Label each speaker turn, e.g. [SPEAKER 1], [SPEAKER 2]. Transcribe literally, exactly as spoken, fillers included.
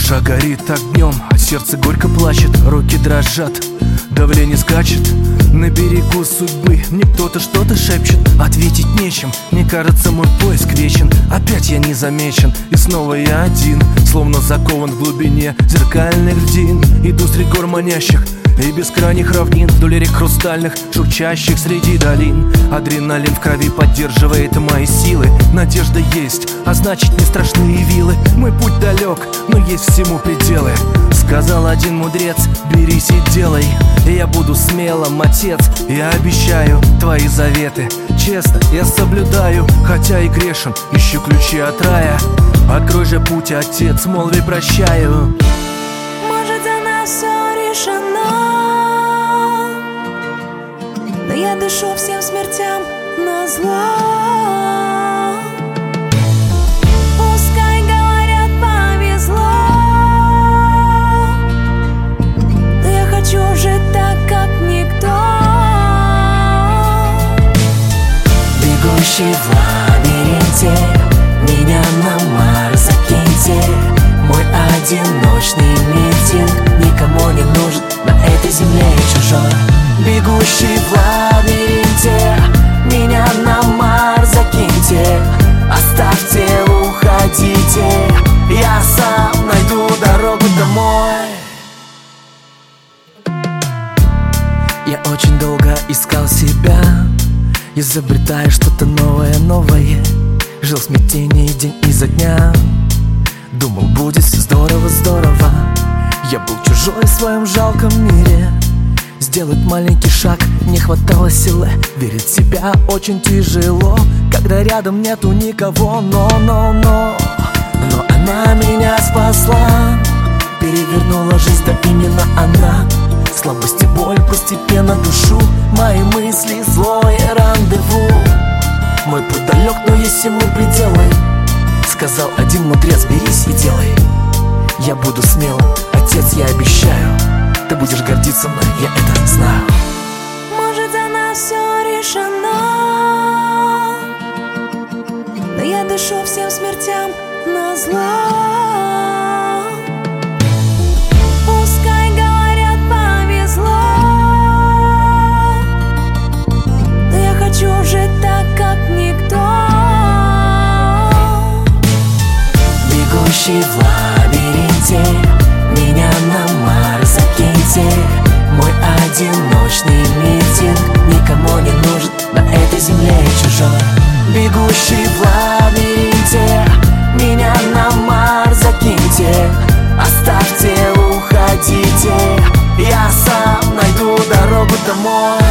[SPEAKER 1] Душа горит огнем, а сердце горько плачет, руки дрожат, давление скачет. На берегу судьбы мне кто-то что-то шепчет, ответить нечем, мне кажется, мой поиск вечен. Опять я не замечен, и снова я один, словно закован в глубине зеркальных льдин. Иду среди гор манящих и бескрайних равнин, вдоль рек хрустальных, журчащих среди долин. Адреналин в крови поддерживает мои силы. Надежда есть, а значит не страшны и вилы. Мой путь далек, но есть всему пределы. Сказал один мудрец: берись и делай. И я буду смелым, отец, я обещаю. Твои заветы честно я соблюдаю, хотя и грешен, ищу ключи от рая. Открой же путь, отец, молви прощаю.
[SPEAKER 2] Может, за нас все решено, но я дышу всем смертям назло. Пускай говорят, повезло, но я хочу жить так, как никто.
[SPEAKER 3] Бегущий в лабиринте, меня на Марс закиньте. Мой одиночный митинг никому не нужен на этой земле и чужой. Бегущий в лабиринте, меня на Марс закиньте. Оставьте, уходите, я сам найду дорогу домой. Я очень долго искал себя, изобретая что-то новое, новое. Жил в смятении день изо дня, думал, будет все здорово, здорово. Я был чужой в своем жалком мире. Сделать маленький шаг не хватало силы. Верить в себя очень тяжело, когда рядом нету никого. Но, но, но, но она меня спасла, перевернула жизнь, да именно она. Слабость и боль постепенно душу, мои мысли злое рандеву. Мой путь далек, но есть ему пределы. Сказал один мудрец: берись и делай. Я буду смелым, отец, я обещаю. Ты будешь гордиться мной, я это знаю.
[SPEAKER 2] Может, за нас все решено, но я дышу всем смертям назло. Пускай говорят, повезло, но я хочу жить так, как никто.
[SPEAKER 3] Бегущий в лабиринте, меня на Марс закиньте. Мой одиночный митинг никому не нужен на этой земле и чужой. Бегущий в лабиринте, меня на Марс закиньте. Оставьте, уходите, я сам найду дорогу домой.